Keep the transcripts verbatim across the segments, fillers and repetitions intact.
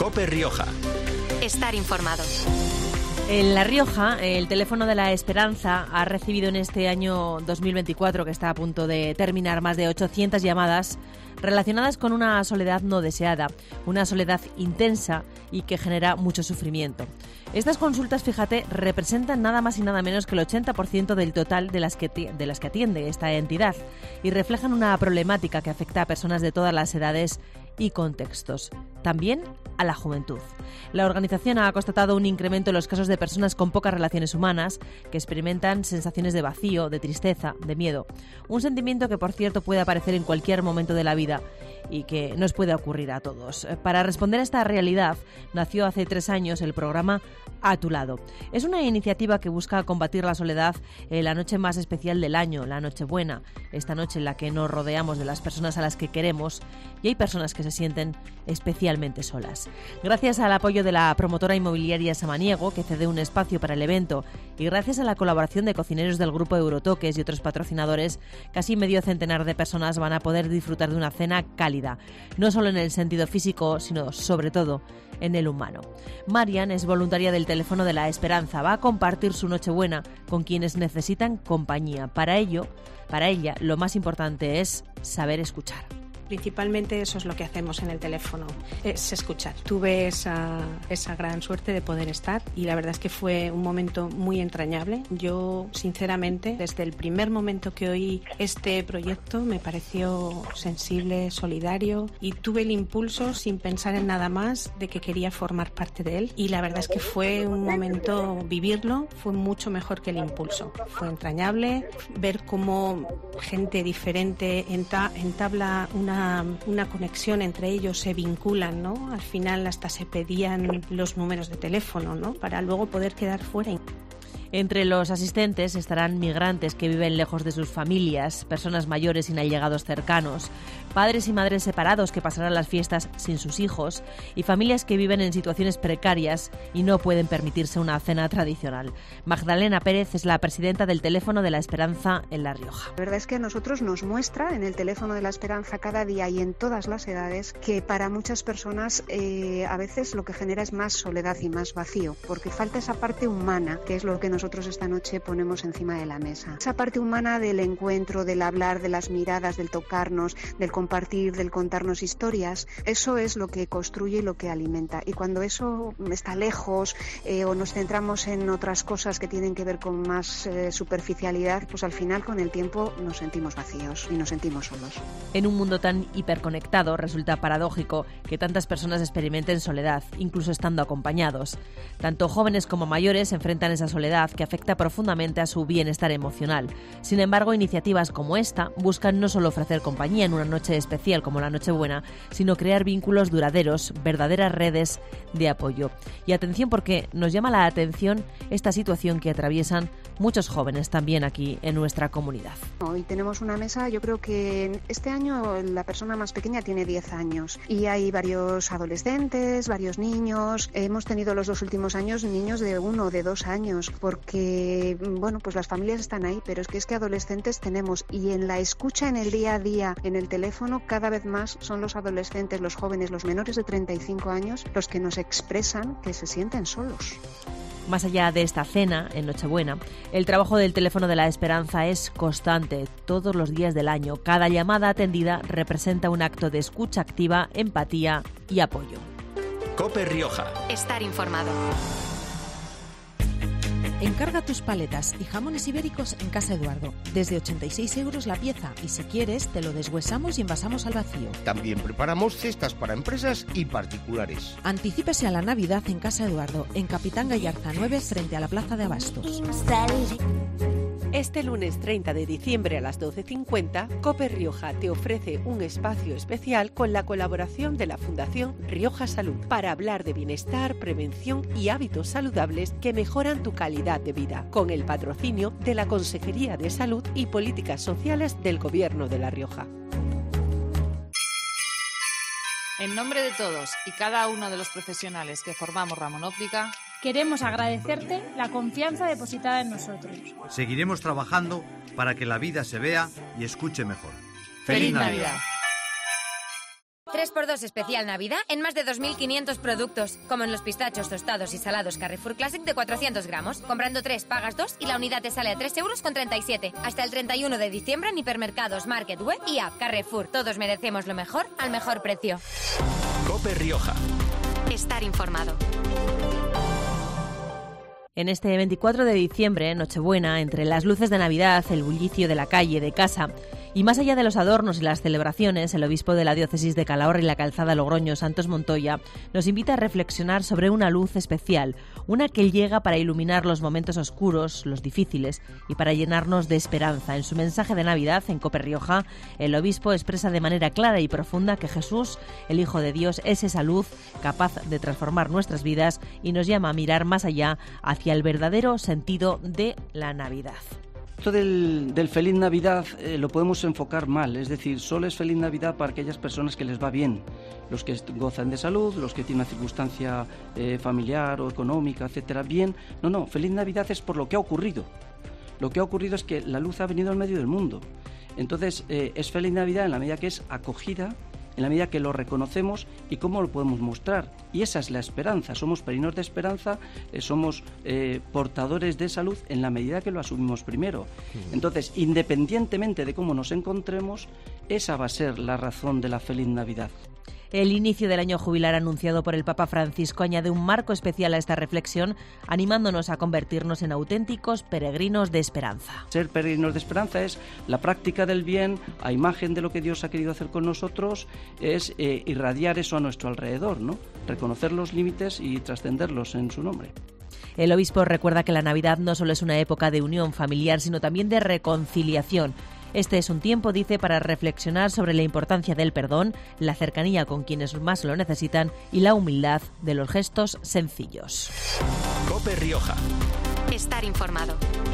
COPE Rioja. Estar informado. En La Rioja, el teléfono de la Esperanza ha recibido en este año dos mil veinticuatro, que está a punto de terminar, más de ochocientas llamadas relacionadas con una soledad no deseada, una soledad intensa y que genera mucho sufrimiento. Estas consultas, fíjate, representan nada más y nada menos que el ochenta por ciento del total de las que, de las que atiende esta entidad y reflejan una problemática que afecta a personas de todas las edades y contextos, también a la juventud. La organización ha constatado un incremento en los casos de personas con pocas relaciones humanas que experimentan sensaciones de vacío, de tristeza, de miedo. Un sentimiento que, por cierto, puede aparecer en cualquier momento de la vida y que nos puede ocurrir a todos. Para responder a esta realidad, nació hace tres años el programa A Tu Lado. Es una iniciativa que busca combatir la soledad en la noche más especial del año, la Nochebuena, esta noche en la que nos rodeamos de las personas a las que queremos y hay personas que se sienten especialmente solas. Gracias al apoyo de la promotora inmobiliaria Samaniego, que cede un espacio para el evento, y gracias a la colaboración de cocineros del grupo Eurotoques y otros patrocinadores, casi medio centenar de personas van a poder disfrutar de una cena cálida, no solo en el sentido físico, sino sobre todo en el humano. Marian es voluntaria del Teléfono de la Esperanza, va a compartir su Nochebuena con quienes necesitan compañía. Para ello, para ella, lo más importante es saber escuchar. Principalmente eso es lo que hacemos en el teléfono, es escuchar. Tuve esa, esa gran suerte de poder estar y la verdad es que fue un momento muy entrañable. Yo, sinceramente, desde el primer momento que oí este proyecto me pareció sensible, solidario y tuve el impulso, sin pensar en nada más, de que quería formar parte de él. Y la verdad es que fue un momento, vivirlo, fue mucho mejor que el impulso. Fue entrañable ver cómo gente diferente enta- entabla una una conexión entre ellos, se vinculan, ¿no? Al final hasta se pedían los números de teléfono, ¿no? Para luego poder quedar fuera. Entre los asistentes estarán migrantes que viven lejos de sus familias, personas mayores sin allegados cercanos, padres y madres separados que pasarán las fiestas sin sus hijos y familias que viven en situaciones precarias y no pueden permitirse una cena tradicional. Magdalena Pérez es la presidenta del Teléfono de la Esperanza en La Rioja. La verdad es que a nosotros nos muestra en el Teléfono de la Esperanza cada día y en todas las edades que para muchas personas eh, a veces lo que genera es más soledad y más vacío, porque falta esa parte humana, que es lo que nosotros esta noche ponemos encima de la mesa. Esa parte humana del encuentro, del hablar, de las miradas, del tocarnos, del compartir, del contarnos historias, eso es lo que construye y lo que alimenta. Y cuando eso está lejos eh, o nos centramos en otras cosas que tienen que ver con más eh, superficialidad, pues al final con el tiempo nos sentimos vacíos y nos sentimos solos. En un mundo tan hiperconectado resulta paradójico que tantas personas experimenten soledad, incluso estando acompañados. Tanto jóvenes como mayores enfrentan esa soledad que afecta profundamente a su bienestar emocional. Sin embargo, iniciativas como esta buscan no solo ofrecer compañía en una noche especial como la Nochebuena, sino crear vínculos duraderos, verdaderas redes de apoyo. Y atención, porque nos llama la atención esta situación que atraviesan muchos jóvenes también aquí en nuestra comunidad. Hoy tenemos una mesa, yo creo que este año la persona más pequeña tiene diez años y hay varios adolescentes, varios niños. Hemos tenido los dos últimos años niños de uno o de dos años, porque bueno, pues las familias están ahí, pero es que es que adolescentes tenemos, y en la escucha en el día a día, en el teléfono, cada vez más son los adolescentes, los jóvenes, los menores de treinta y cinco años los que nos expresan que se sienten solos. Más allá de esta cena, en Nochebuena, el trabajo del Teléfono de la Esperanza es constante, todos los días del año. Cada llamada atendida representa un acto de escucha activa, empatía y apoyo. COPE Rioja. Estar informado. Encarga tus paletas y jamones ibéricos en Casa Eduardo, desde ochenta y seis euros la pieza, y si quieres te lo deshuesamos y envasamos al vacío. También preparamos cestas para empresas y particulares. Anticípese a la Navidad en Casa Eduardo, en Capitán Gallarza nueve, frente a la Plaza de Abastos. Este lunes treinta de diciembre a las doce cincuenta, COPE Rioja te ofrece un espacio especial con la colaboración de la Fundación Rioja Salud para hablar de bienestar, prevención y hábitos saludables que mejoran tu calidad de vida, con el patrocinio de la Consejería de Salud y Políticas Sociales del Gobierno de La Rioja. En nombre de todos y cada uno de los profesionales que formamos Ramón Óptica, queremos agradecerte la confianza depositada en nosotros. Seguiremos trabajando para que la vida se vea y escuche mejor. ¡Feliz Navidad! tres por dos especial Navidad en más de dos mil quinientos productos, como en los pistachos tostados y salados Carrefour Classic de cuatrocientos gramos. Comprando tres, pagas dos y la unidad te sale a tres euros con treinta y siete. Hasta el treinta y uno de diciembre en hipermercados, market, web y app. Carrefour, todos merecemos lo mejor al mejor precio. COPE Rioja. Estar informado. En este veinticuatro de diciembre, Nochebuena, entre las luces de Navidad, el bullicio de la calle, de casa y más allá de los adornos y las celebraciones, el obispo de la diócesis de Calahorra y la Calzada Logroño, Santos Montoya, nos invita a reflexionar sobre una luz especial, una que llega para iluminar los momentos oscuros, los difíciles y para llenarnos de esperanza. En su mensaje de Navidad en COPE Rioja, el obispo expresa de manera clara y profunda que Jesús, el Hijo de Dios, es esa luz capaz de transformar nuestras vidas y nos llama a mirar más allá hacia el verdadero sentido de la Navidad. Esto del, del Feliz Navidad eh, lo podemos enfocar mal, es decir, solo es Feliz Navidad para aquellas personas que les va bien, los que gozan de salud, los que tienen una circunstancia eh, familiar o económica, etcétera, bien. No, no, Feliz Navidad es por lo que ha ocurrido. Lo que ha ocurrido es que la luz ha venido al medio del mundo. Entonces, eh, es Feliz Navidad en la medida que es acogida, en la medida que lo reconocemos y cómo lo podemos mostrar. Y esa es la esperanza. Somos peregrinos de esperanza, eh, somos eh, portadores de salud en la medida que lo asumimos primero. Entonces, independientemente de cómo nos encontremos, esa va a ser la razón de la Feliz Navidad. El inicio del año jubilar anunciado por el Papa Francisco añade un marco especial a esta reflexión, animándonos a convertirnos en auténticos peregrinos de esperanza. Ser peregrinos de esperanza es la práctica del bien, a imagen de lo que Dios ha querido hacer con nosotros, es eh, irradiar eso a nuestro alrededor, ¿no? Reconocer los límites y trascenderlos en su nombre. El obispo recuerda que la Navidad no solo es una época de unión familiar, sino también de reconciliación. Este es un tiempo, dice, para reflexionar sobre la importancia del perdón, la cercanía con quienes más lo necesitan y la humildad de los gestos sencillos. COPE Rioja. Estar informado.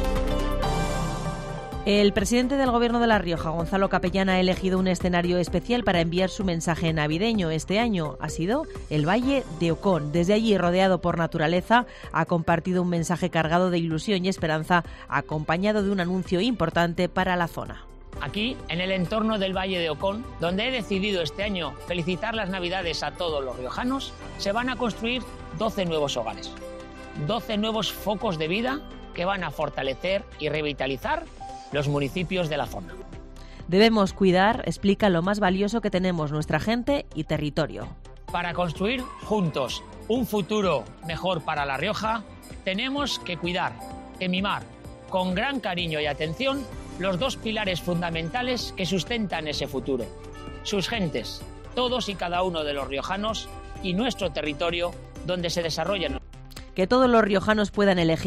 El presidente del Gobierno de La Rioja, Gonzalo Capellán, ha elegido un escenario especial para enviar su mensaje navideño. Este año ha sido el Valle de Ocón. Desde allí, rodeado por naturaleza, ha compartido un mensaje cargado de ilusión y esperanza, acompañado de un anuncio importante para la zona. Aquí, en el entorno del Valle de Ocón, donde he decidido este año felicitar las Navidades a todos los riojanos, se van a construir doce nuevos hogares, doce nuevos focos de vida que van a fortalecer y revitalizar los municipios de la zona. Debemos cuidar, explica, lo más valioso que tenemos, nuestra gente y territorio. Para construir juntos un futuro mejor para La Rioja, tenemos que cuidar, que mimar, con gran cariño y atención, los dos pilares fundamentales que sustentan ese futuro. Sus gentes, todos y cada uno de los riojanos y nuestro territorio donde se desarrollan. Que todos los riojanos puedan elegir